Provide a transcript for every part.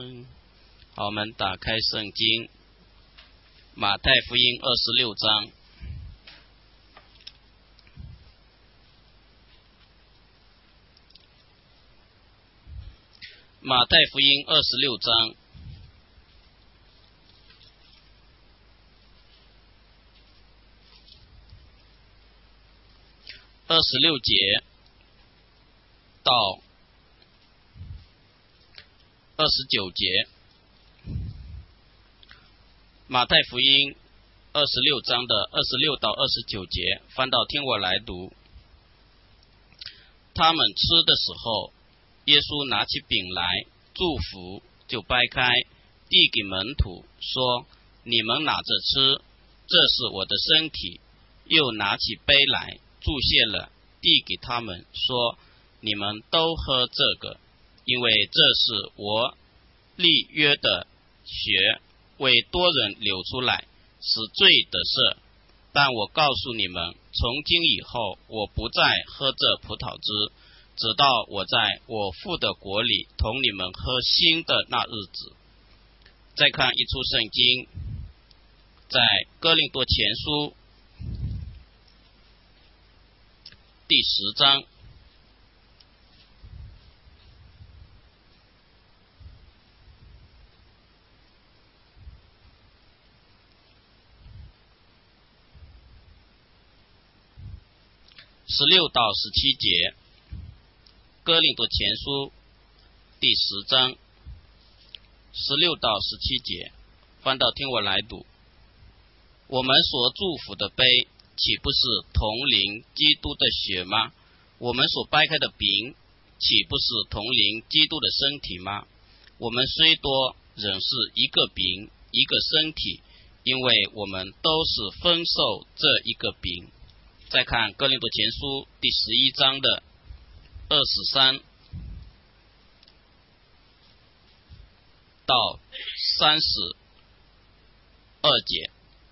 好，我们打开圣经，马太福音26章。马太福音26章26节到29节。马太福音26章的26到29节，翻到听我来读。他们吃的时候，耶稣拿起饼来，祝福，就掰开，递给门徒，说：你们拿着吃，这是我的身体。又拿起杯来，祝谢了，递给他们，说：你们都喝这个，因为这是我立约的血，为多人流出来，使罪得赦。但我告诉你们，从今以后，我不再喝这葡萄汁，直到我在我父的国里同你们喝新的那日子。再看一处圣经，在哥林多前书第10章16到17节。哥林多前书第10章16到17节，翻到听我来读。我们所祝福的杯，岂不是同淋基督的血吗？我们所掰开的饼，岂不是同淋基督的身体吗？我们虽多，仍是一个饼，一个身体，因为我们都是分受这一个饼。再看哥林多前书第11章的23到32节，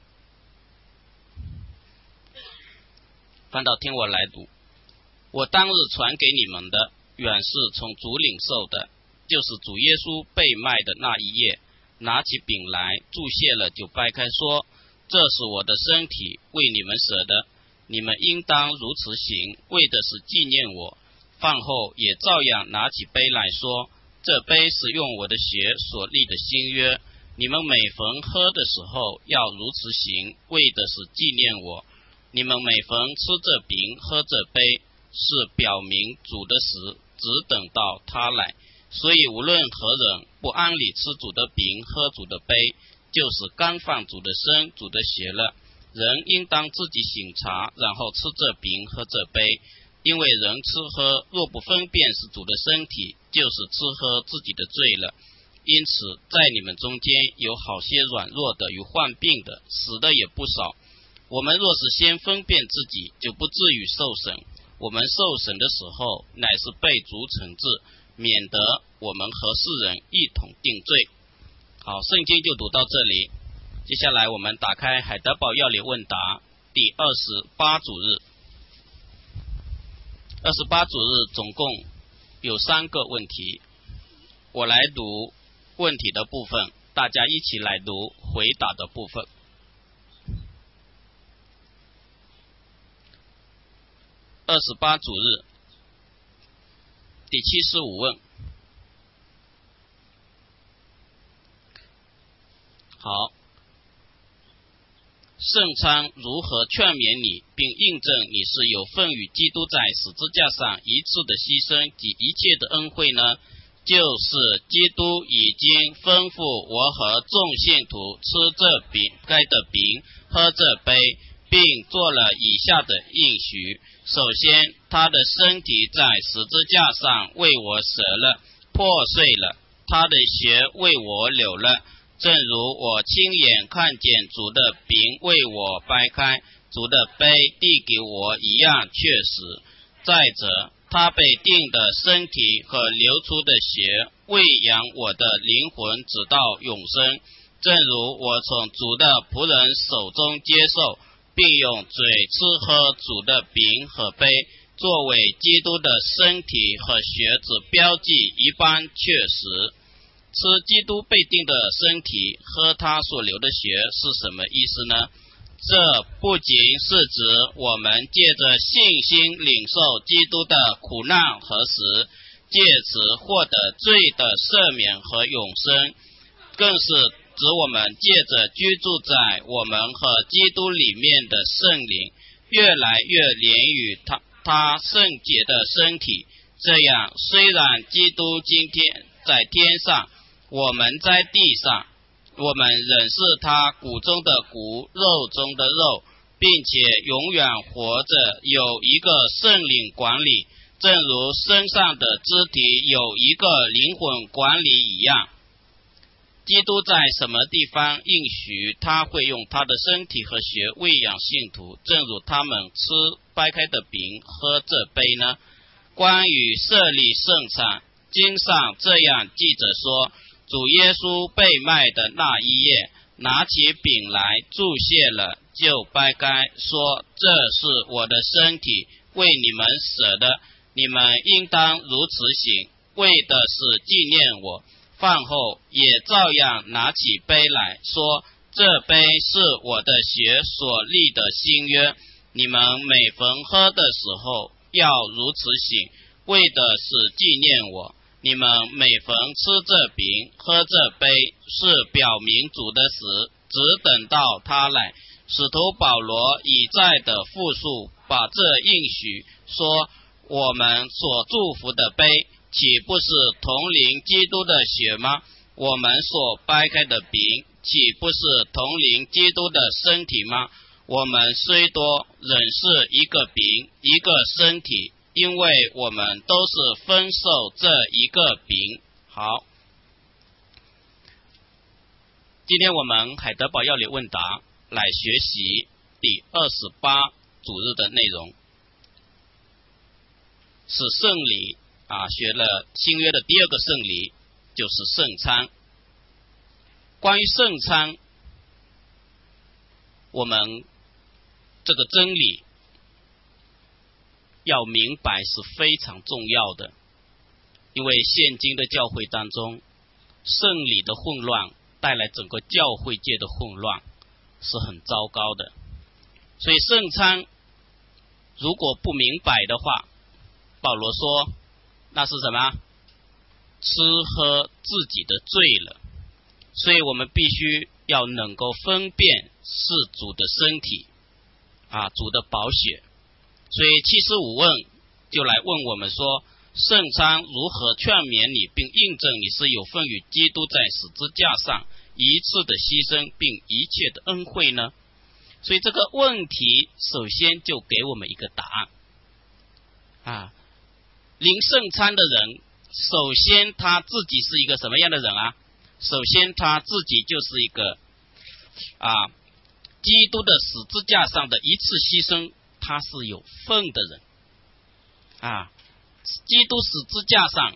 翻到听我来读。我当日传给你们的，原是从主领受的，就是主耶稣被卖的那一夜，拿起饼来，祝谢了，就掰开，说：这是我的身体，为你们舍的，你们应当如此行，为的是纪念我。饭后也照样拿起杯来，说：这杯是用我的血所立的新约，你们每逢喝的时候要如此行，为的是纪念我。你们每逢吃这饼喝这杯，是表明主的死，只等到他来。所以无论何人不按理吃主的饼喝主的杯，就是干犯主的身主的血了。人应当自己省察，然后吃这饼喝这杯。因为人吃喝若不分辨是主的身体，就是吃喝自己的罪了。因此在你们中间有好些软弱的与患病的，死的也不少。我们若是先分辨自己，就不至于受审。我们受审的时候，乃是被主惩治，免得我们和世人一同定罪。好，圣经就读到这里。接下来我们打开海德堡要理问答第28主日。28主日总共有3个问题，我来读问题的部分，大家一起来读回答的部分。28主日第75问。好，圣餐如何劝勉你，并印证你是有份与基督在十字架上一次的牺牲及一切的恩惠呢？就是基督已经吩咐我和众信徒吃这饼该的饼，喝这杯，并做了以下的应许。首先，他的身体在十字架上为我舍了，破碎了，他的血为我流了，正如我亲眼看见主的饼为我掰开，主的杯递给我一样确实。再者，他被钉的身体和流出的血喂养我的灵魂直到永生，正如我从主的仆人手中接受，并用嘴吃喝主的饼和杯，作为基督的身体和血之标记一般确实。 吃基督被钉的身体，喝他所流的血是什么意思呢？这不仅是指我们借着信心领受基督的苦难和死，借此获得罪的赦免和永生，更是指我们借着居住在我们和基督里面的圣灵，越来越连于他圣洁的身体。这样，虽然基督今天在天上，我们在地上，我们仍是他骨中的骨，肉中的肉，并且永远活着，有一个圣灵管理，正如身上的肢体有一个灵魂管理一样。基督在什么地方应许他会用他的身体和血喂养信徒，正如他们吃掰开的饼喝这杯呢？关于设立圣餐，经上这样记着说，主耶稣被卖的那一夜，拿起饼来祝谢了，就掰开，说，这是我的身体，为你们舍的，你们应当如此行，为的是纪念我。饭后也照样拿起杯来，说，这杯是我的血所立的新约，你们每逢喝的时候要如此行，为的是纪念我。你们每逢吃这饼喝这杯，是表明主的死，只等到他来。使徒保罗以在的复述把这应许说，我们所祝福的杯，岂不是同领基督的血吗？我们所掰开的饼，岂不是同领基督的身体吗？我们虽多，仍是一个饼，一个身体，因为我们都是分受这一个饼。好，今天我们海德堡要理问答来学习第28主日的内容，是圣礼学了新约的第二个圣礼，就是圣餐。关于圣餐，我们这个真理要明白是非常重要的，因为现今的教会当中，圣礼的混乱带来整个教会界的混乱，是很糟糕的。所以圣餐如果不明白的话，保罗说那是什么？吃喝自己的罪了。所以我们必须要能够分辨是主的身体主的宝血。所以75问就来问我们说，圣餐如何劝勉你，并印证你是有份于基督在十字架上一次的牺牲并一切的恩惠呢？所以这个问题首先就给我们一个答案领圣餐的人，首先他自己是一个什么样的人首先他自己就是一个基督的十字架上的一次牺牲，他是有份的人基督十字架上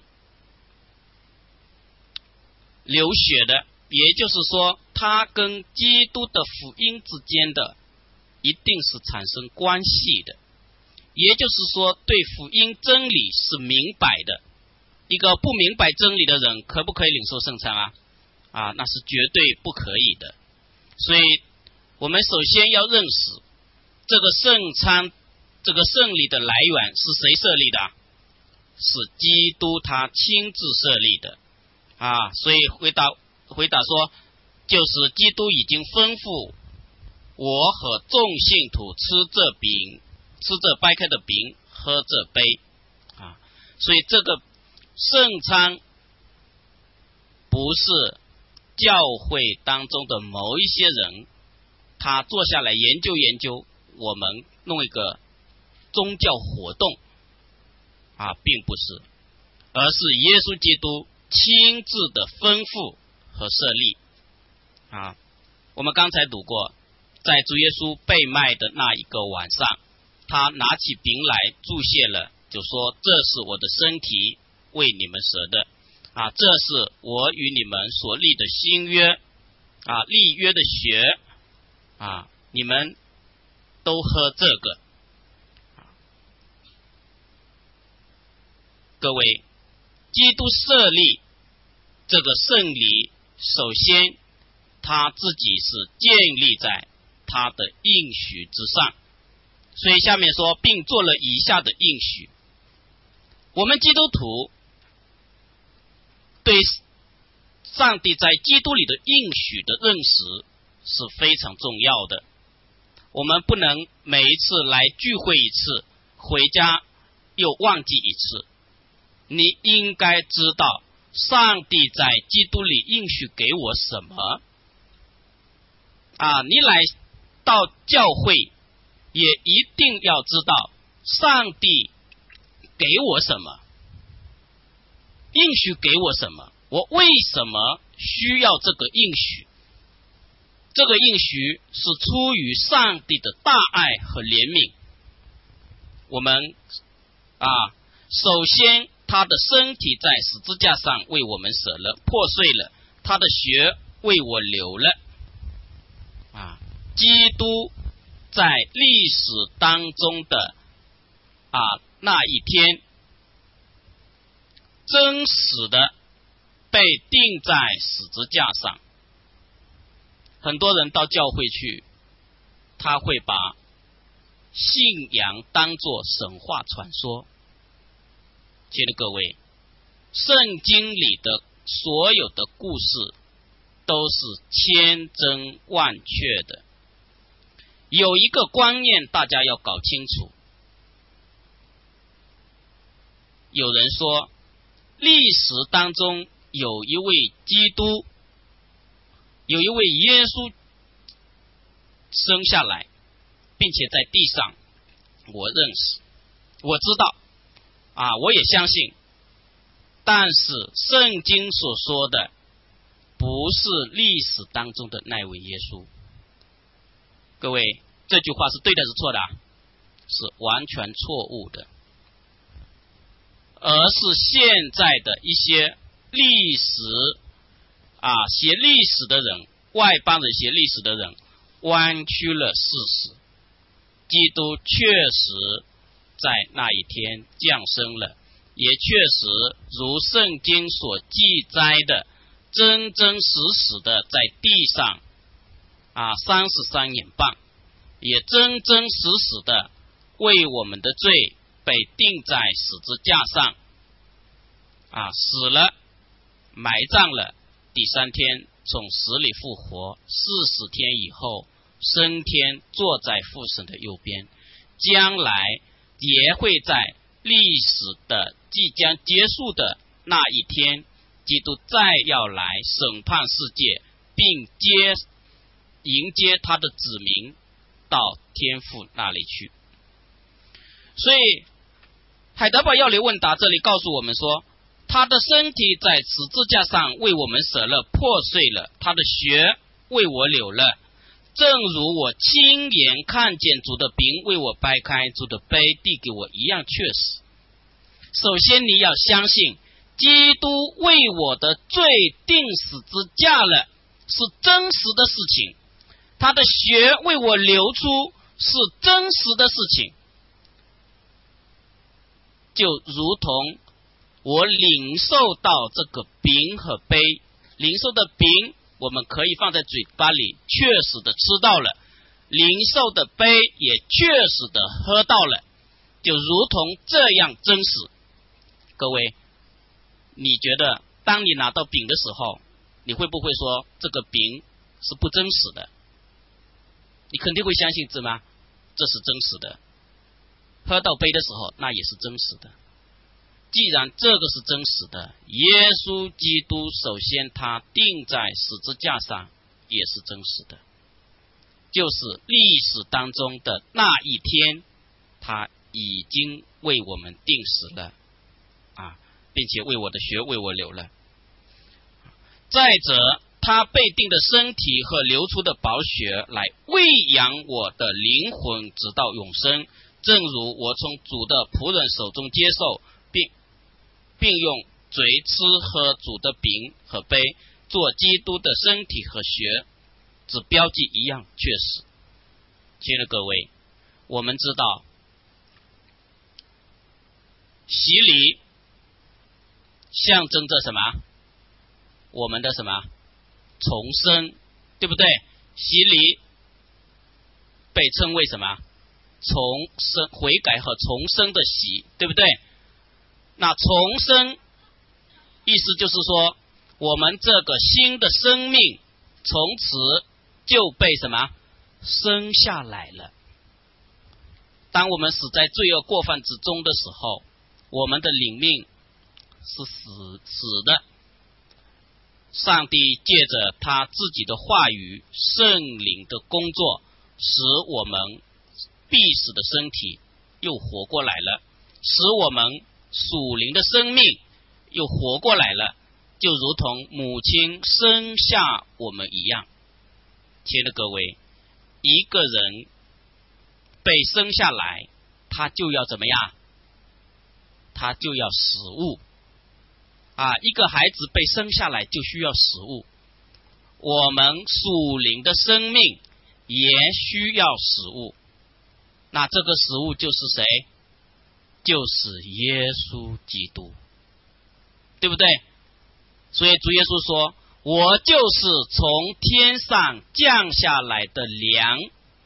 流血的，也就是说他跟基督的福音之间的一定是产生关系的，也就是说对福音真理是明白的。一个不明白真理的人可不可以领受圣餐那是绝对不可以的。所以我们首先要认识这个圣餐，这个圣礼的来源是谁设立的？是基督他亲自设立的所以回答说，就是基督已经吩咐我和众信徒吃这饼，吃这掰开的饼，喝这杯所以这个圣餐不是教会当中的某一些人他坐下来研究我们弄一个宗教活动并不是，而是耶稣基督亲自的吩咐和设立我们刚才读过，在主耶稣被卖的那一个晚上，他拿起饼来祝谢了，就说，这是我的身体，为你们舍的这是我与你们所立的新约立约的血你们都喝这个各位，基督设立这这个圣礼首先他自己是建立在他的应许之上，所以下面说并做了以下的应许。我们基督徒对上帝在基督里的应许的认识是非常重要的，我们不能每一次来聚会一次，回家又忘记一次。你应该知道上帝在基督里应许给我什么你来到教会也一定要知道上帝给我什么，应许给我什么，我为什么需要这个应许。这个应许是出于上帝的大爱和怜悯。我们首先他的身体在十字架上为我们舍了，破碎了，他的血为我流了基督在历史当中的那一天真实的被钉在十字架上。很多人到教会去，他会把信仰当作神话传说。亲爱的各位，圣经里的所有的故事都是千真万确的。有一个观念大家要搞清楚，有人说历史当中有一位基督，有一位耶稣生下来，并且在地上，我认识，我知道我也相信，但是圣经所说的不是历史当中的那位耶稣。各位，这句话是对的是错的？是完全错误的，而是现在的一些历史写历史的人，外邦人写历史的人弯曲了事实。基督确实在那一天降生了，也确实如圣经所记载的，真真实实的在地上33年半，也真真实实的为我们的罪被钉在十字架上死了，埋葬了，第三天从死里复活，40天以后升天，坐在父神的右边，将来也会在历史的即将结束的那一天，基督再要来审判世界，并迎接他的子民到天父那里去。所以海德堡要理问答这里告诉我们说，他的身体在十字架上为我们舍了，破碎了，他的血为我流了，正如我亲眼看见主的饼为我掰开，主的杯递给我一样确实。首先你要相信基督为我的罪钉十字架了，是真实的事情，他的血为我流出是真实的事情。就如同我领受到这个饼和杯，领受的饼我们可以放在嘴巴里确实的吃到了，领受的杯也确实的喝到了，就如同这样真实。各位，你觉得当你拿到饼的时候，你会不会说这个饼是不真实的？你肯定会相信吗？这是真实的。喝到杯的时候，那也是真实的。既然这个是真实的，耶稣基督首先他钉在十字架上也是真实的，就是历史当中的那一天，他已经为我们钉死了并且为我的血为我流了。再者，他被钉的身体和流出的宝血来喂养我的灵魂直到永生，正如我从主的仆人手中接受，并用嘴吃喝主的饼和杯，做基督的身体和血，只标记一样确实。亲爱的各位，我们知道洗礼象征着什么？ 我们的什么重生，对不对？洗礼被称为什么重生，悔改和重生的洗，对不对？那重生意思就是说，我们这个新的生命从此就被什么生下来了。当我们死在罪恶过犯之中的时候，我们的灵命是死的。上帝借着他自己的话语、圣灵的工作，使我们必死的身体又活过来了，使我们属灵的生命又活过来了，就如同母亲生下我们一样。亲爱的各位，一个人被生下来，他就要怎么样？他就要食物一个孩子被生下来就需要食物，我们属灵的生命也需要食物。那这个食物就是谁？就是耶稣基督，对不对？所以主耶稣说，我就是从天上降下来的粮，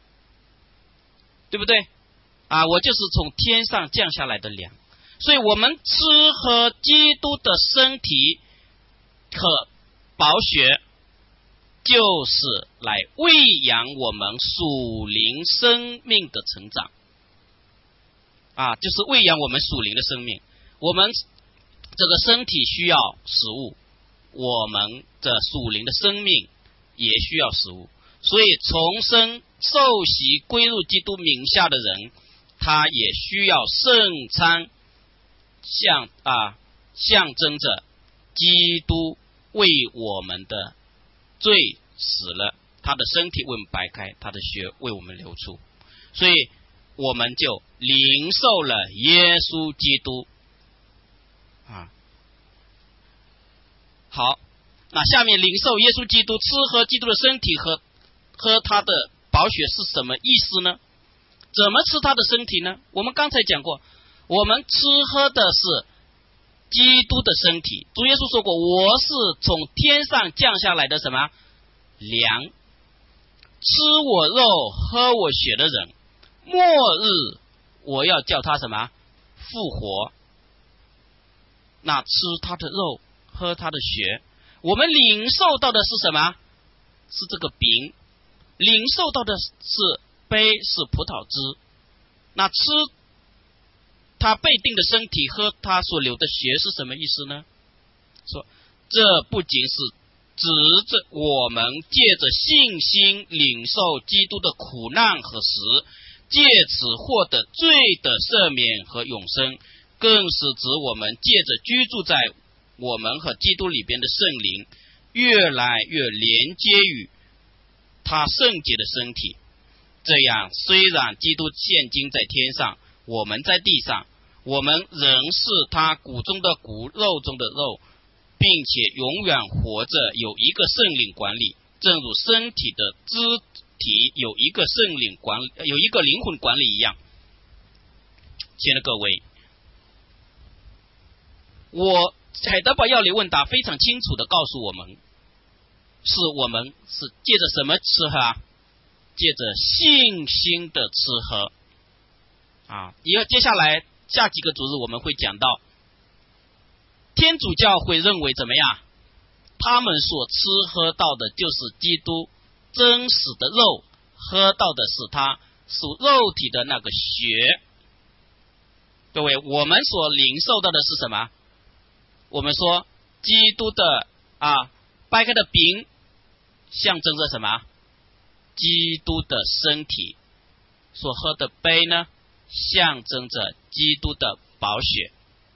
对不对？我就是从天上降下来的粮。所以我们吃喝基督的身体和宝血，就是来喂养我们属灵生命的成长就是喂养我们属灵的生命。我们这个身体需要食物，我们的属灵的生命也需要食物。所以重生受洗归入基督名下的人，他也需要圣餐，象征着基督为我们的罪死了，他的身体为我们掰开，他的血为我们流出，所以我们就领受了耶稣基督好，那下面领受耶稣基督，吃喝基督的身体和喝他的宝血是什么意思呢？怎么吃他的身体呢？我们刚才讲过，我们吃喝的是基督的身体。主耶稣说过，我是从天上降下来的什么粮，吃我肉喝我血的人，末日我要叫他什么复活。那吃他的肉喝他的血，我们领受到的是什么？是这个饼，领受到的是杯，是葡萄汁。那吃他被定的身体喝他所流的血是什么意思呢？说这不仅是指着我们借着信心领受基督的苦难和死，借此获得罪的赦免和永生，更是指我们借着居住在我们和基督里边的圣灵，越来越连接于他圣洁的身体。这样，虽然基督现今在天上，我们在地上，我们仍是他骨中的骨，肉中的肉，并且永远活着，有一个圣灵管理，正如身体的肢体有一个圣灵管理，有一个灵魂管理一样。亲爱的各位，海德堡要理问答非常清楚的告诉我们，我们是借着什么吃喝借着信心的吃喝接下来下几个主日我们会讲到，天主教会认为怎么样？他们所吃喝到的就是基督真实的肉，喝到的是他属肉体的那个血。各位，我们所领受到的是什么？我们说基督的掰开的饼象征着什么？基督的身体。所喝的杯呢，象征着基督的宝血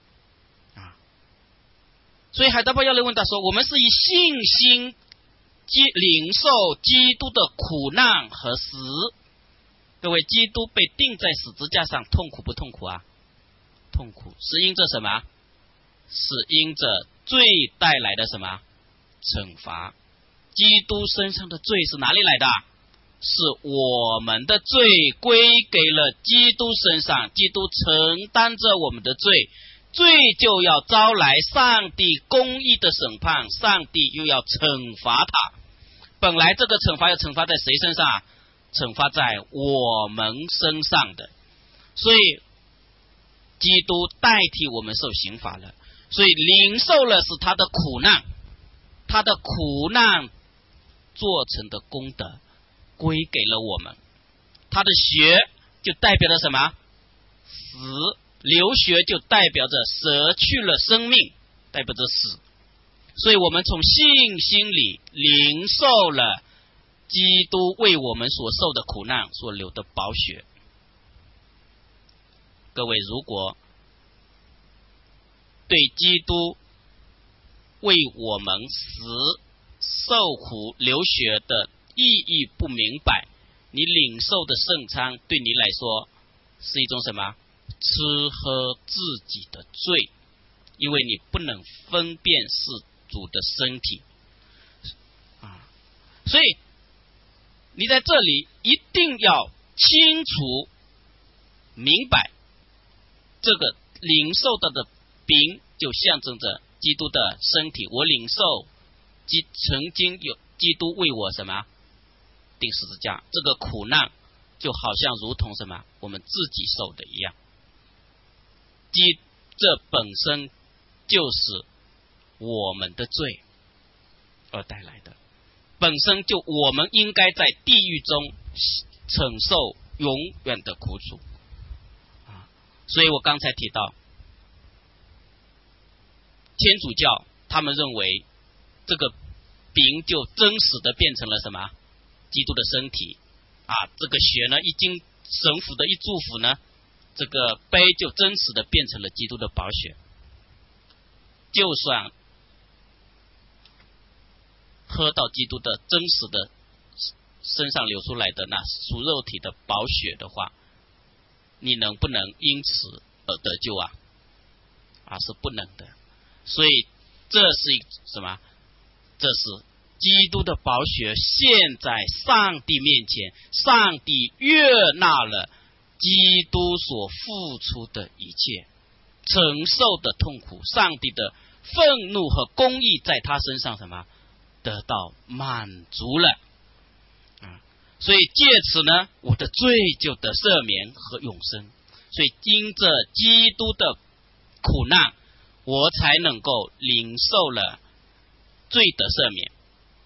所以海德堡要来问他说，我们是以信心领受基督的苦难和死。各位，基督被钉在十字架上痛苦不痛苦痛苦，是因着什么？是因着罪带来的什么惩罚。基督身上的罪是哪里来的？是我们的罪归给了基督身上，基督承担着我们的罪， 罪就要招来上帝公义的审判，上帝又要惩罚他。本来这个惩罚要惩罚在谁身上啊？惩罚在我们身上的，所以基督代替我们受刑罚了，所以领受了是他的苦难，他的苦难做成的功德归给了我们，他的血就代表着什么？死，流血就代表着舍去了生命，代表着死。所以我们从信心里领受了基督为我们所受的苦难所流的宝血。各位如果对基督为我们死受苦流血的意义不明白，你领受的圣餐对你来说是一种什么？吃喝自己的罪，因为你不能分辨是主的身体所以你在这里一定要清楚明白，这个领受到的饼就象征着基督的身体。我领受曾经有基督为我什么钉十字架，这个苦难就好像如同什么我们自己受的一样，这本身就是我们的罪而带来的，本身就我们应该在地狱中承受永远的苦楚所以我刚才提到天主教他们认为这个饼就真实的变成了什么？基督的身体这个血呢，一经神父的一祝福呢，这个杯就真实的变成了基督的宝血。就算喝到基督的真实的身上流出来的那属肉体的宝血的话，你能不能因此而得救是不能的。所以这是什么？这是基督的宝血献在上帝面前，上帝悦纳了基督所付出的一切，承受的痛苦，上帝的愤怒和公义在他身上什么得到满足了所以借此呢，我的罪就得赦免和永生。所以因着基督的苦难，我才能够领受了罪的赦免。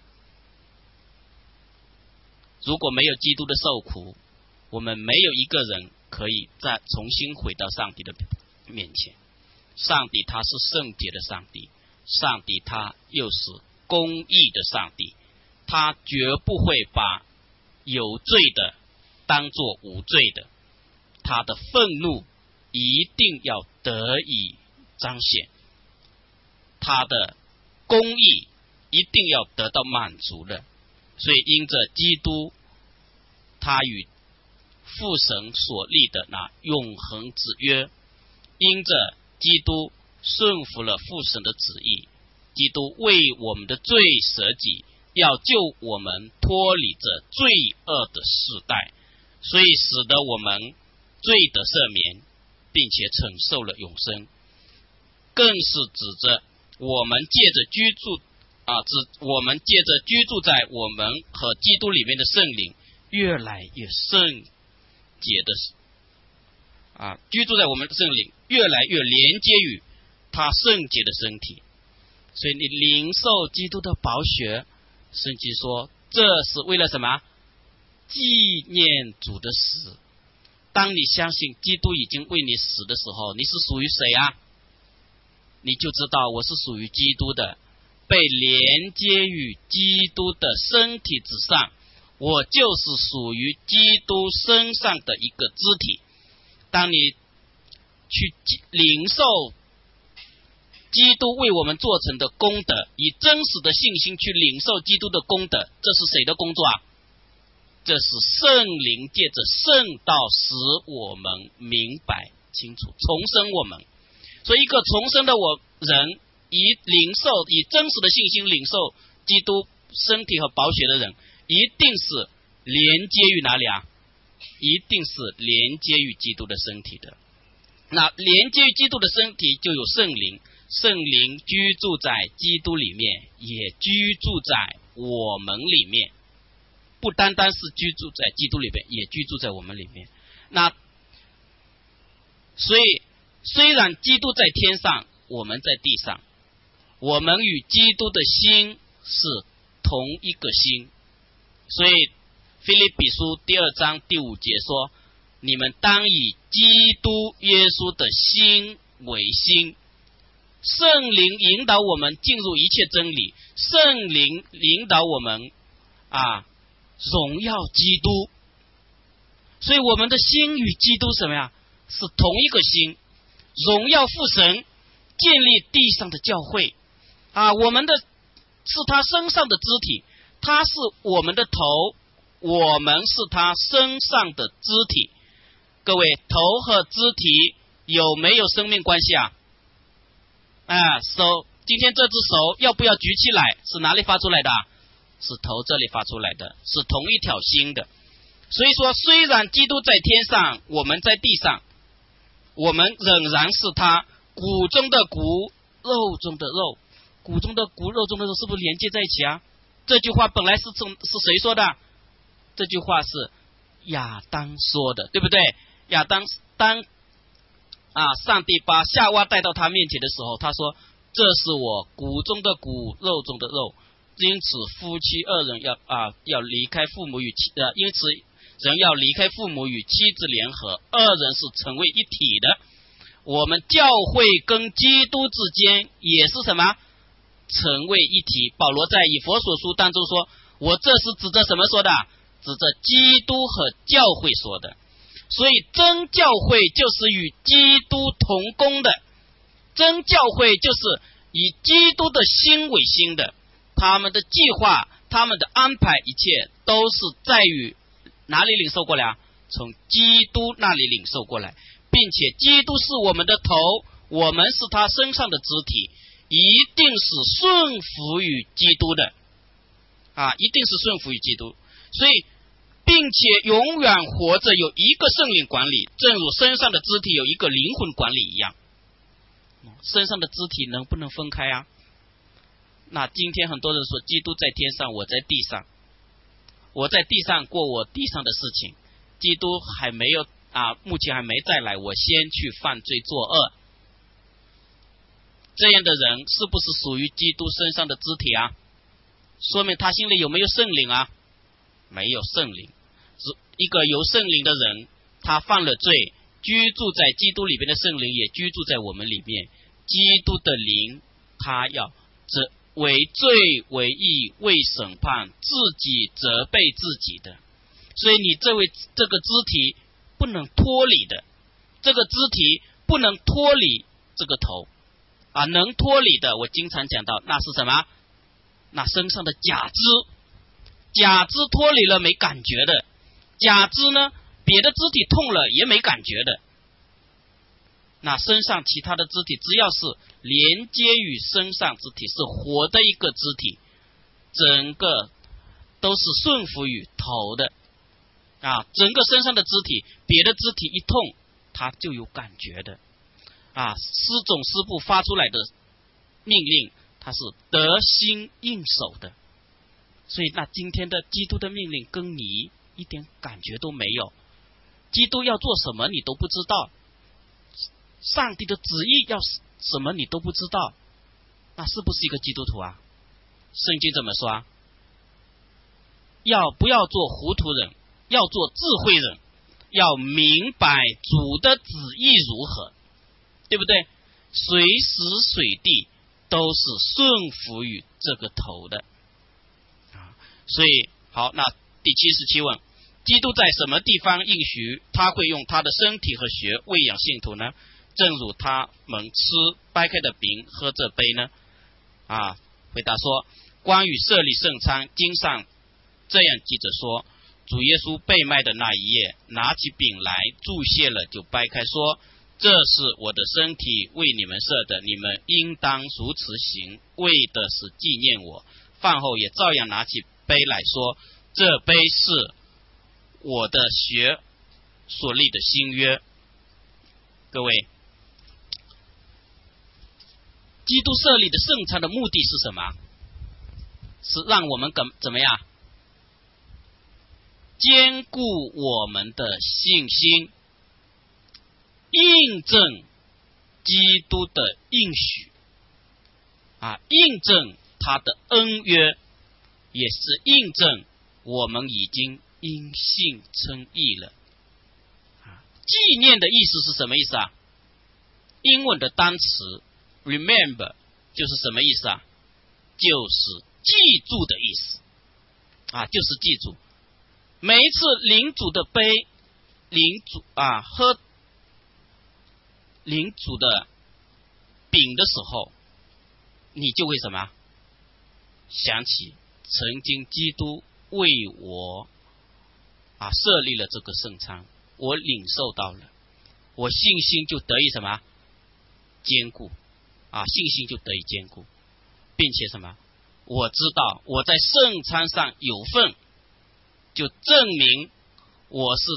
如果没有基督的受苦，我们没有一个人可以再重新回到上帝的面前。上帝他是圣洁的上帝，上帝他又是公义的上帝，他绝不会把有罪的当作无罪的，他的愤怒一定要得以彰显，他的公义一定要得到满足的。所以因着基督他与父神所立的那永恒之约，因着基督顺服了父神的旨意，基督为我们的罪舍己，要救我们脱离这罪恶的世代，所以使得我们罪的赦免，并且承受了永生。更是指着我们借着居住在我们和基督里面的圣灵越来越圣洁的居住在我们的圣灵越来越连接于他圣洁的身体。所以你领受基督的宝血，圣经说这是为了什么？纪念主的死。当你相信基督已经为你死的时候，你是属于谁你就知道我是属于基督的，被连接于基督的身体之上，我就是属于基督身上的一个肢体。当你去领受基督为我们做成的功德，以真实的信心去领受基督的功德，这是谁的工作这是圣灵借着圣道使我们明白清楚，重生我们。所以一个重生的人，以真实的信心领受基督身体和宝血的人，一定是连接于哪里一定是连接于基督的身体的。 那连接于基督的身体就有圣灵，圣灵居住在基督里面，也居住在我们里面，不单单是居住在基督里面，也居住在我们里面。那所以虽然基督在天上，我们在地上，我们与基督的心是同一个心。所以腓立比书第2章第5节说，你们当以基督耶稣的心为心。圣灵引导我们进入一切真理，圣灵引导我们荣耀基督。所以我们的心与基督什么呀？是同一个心，荣耀父神，建立地上的教会我们的是他身上的肢体，他是我们的头，我们是他身上的肢体。各位，头和肢体有没有生命关系手，今天这只手要不要举起来？是哪里发出来的？是头这里发出来的，是同一条心的。所以说，虽然基督在天上，我们在地上，我们仍然是他骨中的骨，肉中的肉。骨中的骨，肉中的肉，是不是连接在一起啊？这句话本来是谁说的？这句话是亚当说的，对不对？亚当上帝把夏娃带到他面前的时候，他说：“这是我骨中的骨，肉中的肉。”因此，夫妻二人要离开父母与因此人要离开父母与妻子联合，二人是成为一体的。我们教会跟基督之间也是什么？成为一体。保罗在以弗所书当中说：“我这是指着什么说的？指着基督和教会说的。”所以真教会就是与基督同工的，真教会就是以基督的心为心的，他们的计划，他们的安排，一切都是在于哪里领受过来从基督那里领受过来，并且基督是我们的头，我们是他身上的肢体，一定是顺服于基督的一定是顺服于基督。所以并且永远活着有一个圣灵管理，正如身上的肢体有一个灵魂管理一样。身上的肢体能不能分开那今天很多人说基督在天上，我在地上，我在地上过我地上的事情，基督还没有目前还没再来，我先去犯罪作恶。这样的人是不是属于基督身上的肢体说明他心里有没有圣灵没有圣灵。一个有圣灵的人，他犯了罪，居住在基督里边的圣灵也居住在我们里面。基督的灵，他要为罪为义为审判，自己责备自己的。所以你这个肢体不能脱离的，这个肢体不能脱离这个头能脱离的，我经常讲到那是什么？那身上的假肢，假肢脱离了没感觉的，假肢呢，别的肢体痛了也没感觉的。那身上其他的肢体，只要是连接于身上肢体，是活的一个肢体，整个都是顺服于头的整个身上的肢体，别的肢体一痛，它就有感觉的师总师部发出来的命令，它是得心应手的。所以那今天的基督的命令跟你一点感觉都没有，基督要做什么你都不知道，上帝的旨意要什么你都不知道，那是不是一个基督徒圣经怎么说不要做糊涂人，要做智慧人，要明白主的旨意如何，对不对？随时随地都是顺服于这个头的所以好，那第77问，基督在什么地方应许他会用他的身体和血喂养信徒呢？正如他们吃掰开的饼喝这杯呢回答说，关于设立圣餐，经上这样记着说，主耶稣被卖的那一夜，拿起饼来注谢了，就掰开说，这是我的身体，为你们设的，你们应当如此行，为的是纪念我。饭后也照样拿起杯来说，这杯是我的血所立的新约。各位， 基督设立的圣餐的目的是什么？是让我们怎么样？坚固我们的信心，印证基督的应许印证他的恩约，也是印证我们已经因信称义了。纪念的意思是什么意思啊？英文的单词 remember 就是什么意思啊？就是记住的意思就是记住。每一次领主的杯，喝领主的饼的时候，你就会什么？想起曾经基督为我设立了这个圣餐，我领受到了，我信心就得以什么？坚固信心就得以坚固，并且什么？我知道我在圣餐上有份，就证明我是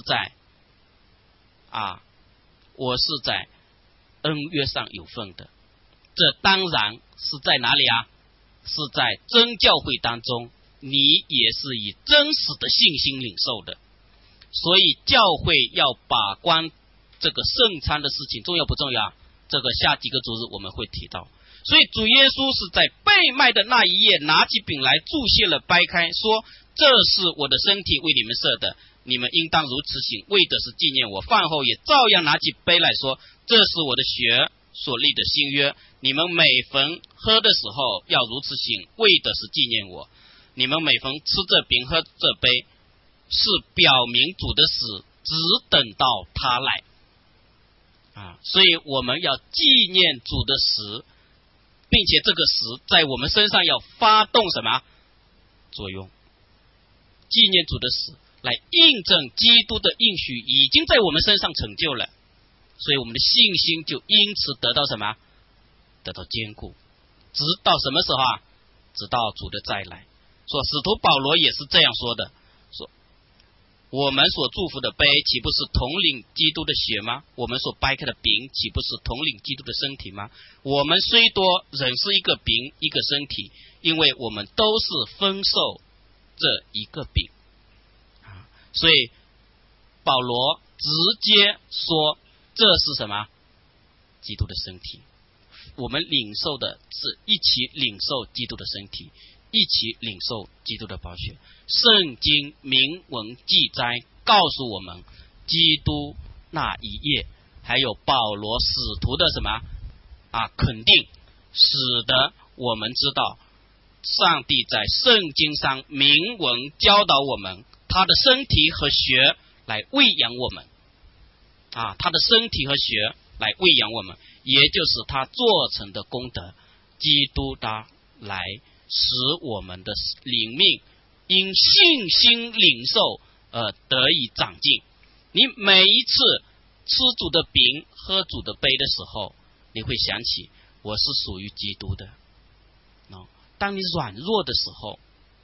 在恩约上有份的。这当然是在哪里啊？是在真教会当中，你也是以真实的信心领受的。所以教会要把关这个圣餐的事情重要不重要？这个下几个主日我们会提到。所以主耶稣是在被卖的那一夜拿起饼来祝谢了，掰开说，这是我的身体，为你们设的，你们应当如此行，为的是纪念我。饭后也照样拿起杯来说，这是我的血所立的新约，你们每逢喝的时候要如此行，为的是纪念我。你们每逢吃这饼喝这杯，是表明主的死，只等到他来所以我们要纪念主的死，并且这个死在我们身上要发动什么作用？纪念主的死，来印证基督的应许已经在我们身上成就了，所以我们的信心就因此得到什么？得到坚固，直到什么时候直到主的再来。说使徒保罗也是这样说的，说我们所祝福的杯岂不是统领基督的血吗？我们所掰开的饼岂不是统领基督的身体吗？我们虽多，仍是一个饼一个身体，因为我们都是分受这一个饼所以保罗直接说这是什么？基督的身体。我们领受的是一起领受基督的身体，一起领受基督的宝血。圣经明文记载告诉我们，基督那一夜，还有保罗使徒的什么肯定，使得我们知道上帝在圣经上明文教导我们，他的身体和血来喂养我们他的身体和血来喂养我们，也就是他做成的功德。基督他来使我们的灵命因信心领受而得以长进。你每一次吃主的饼喝主的杯的时候，你会想起我是属于基督的当你软弱的时候，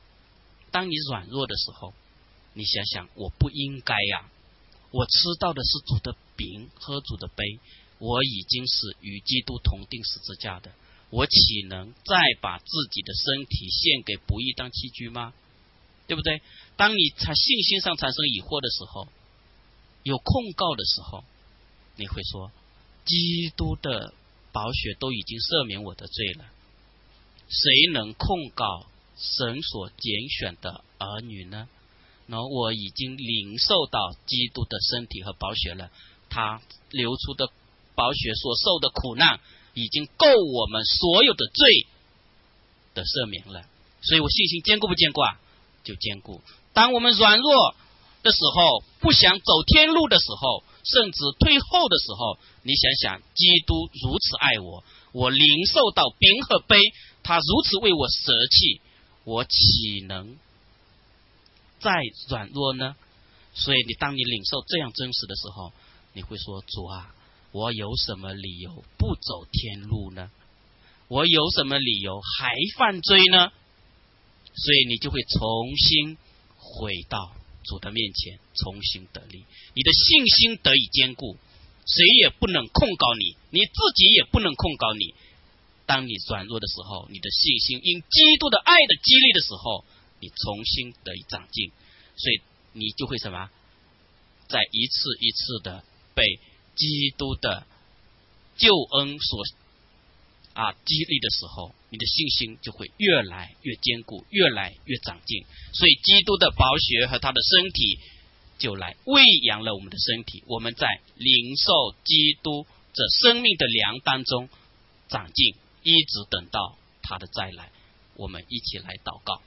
你想想，我不应该我吃到的是主的饼喝主的杯，我已经是与基督同定十字架的，我岂能再把自己的身体献给不义当器具吗？对不对？当你在信心上产生疑惑的时候，有控告的时候，你会说，基督的宝血都已经赦免我的罪了，谁能控告神所拣选的儿女呢？我已经领受到基督的身体和宝血了，他流出的宝血所受的苦难已经够我们所有的罪的赦免了。所以我信心坚固不坚固就坚固。当我们软弱的时候，不想走天路的时候，甚至退后的时候，你想想，基督如此爱我，我领受到饼和杯，他如此为我舍弃，我岂能再软弱呢？所以当你领受这样真实的时候，你会说，主我有什么理由不走天路呢？我有什么理由还犯罪呢？所以你就会重新回到主的面前，重新得力，你的信心得以坚固，谁也不能控告你，你自己也不能控告你， 当你软弱的时候，你的信心因基督的爱的激励的时候，你重新得以长进，所以你就会什么，在一次一次的被基督的救恩所激励的时候，你的信心就会越来越坚固，越来越长进。所以基督的宝血和他的身体就来喂养了我们的身体，我们在领受基督这生命的粮当中长进，一直等到他的再来。我们一起来祷告。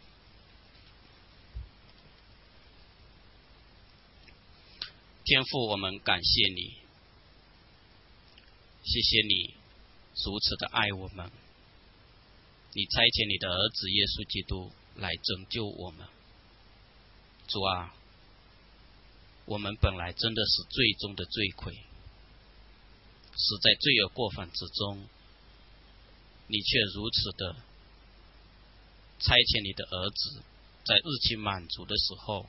天父，我们感谢你，谢谢你如此的爱我们，你差遣你的儿子耶稣基督来拯救我们。主啊，我们本来真的是最终的罪魁，是在罪恶过犯之中，你却如此的差遣你的儿子，在日期满足的时候，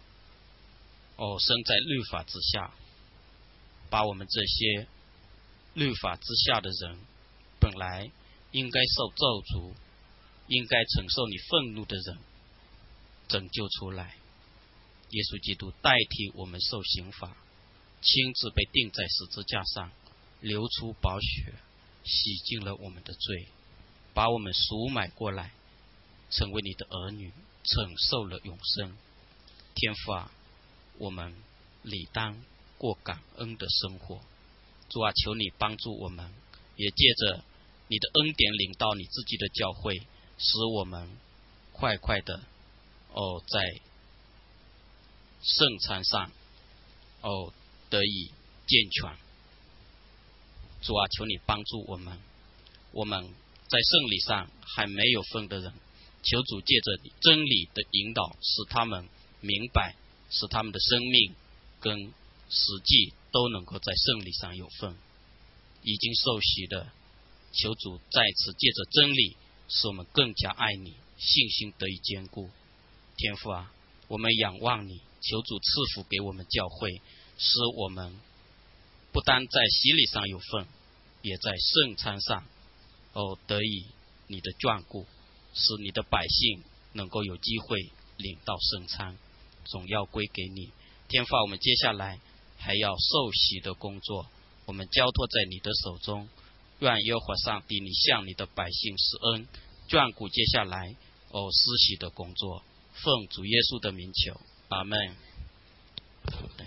生在律法之下，把我们这些律法之下的人，本来应该受咒诅，应该承受你愤怒的人，拯救出来。耶稣基督代替我们受刑罚，亲自被钉在十字架上，流出宝血，洗净了我们的罪，把我们赎买过来，成为你的儿女，承受了永生。天父啊，我们理当过感恩的生活。主啊，求你帮助我们，也借着你的恩典领到你自己的教会，使我们快快的在圣餐上得以健全。主啊，求你帮助我们，我们在圣礼上还没有分的人，求主借着真理的引导，使他们明白，使他们的生命跟实际都能够在圣礼上有份。已经受洗的，求主再次借着真理，使我们更加爱你，信心得以坚固。天父啊，我们仰望你，求主赐福给我们教会，使我们不单在洗礼上有份，也在圣餐上得以你的眷顾，使你的百姓能够有机会领到圣餐。总要归给你。天父，我们接下来还要受洗的工作，我们交托在你的手中。愿耶和华上帝你向你的百姓施恩，眷顾接下来施洗的工作。奉主耶稣的名求，阿们。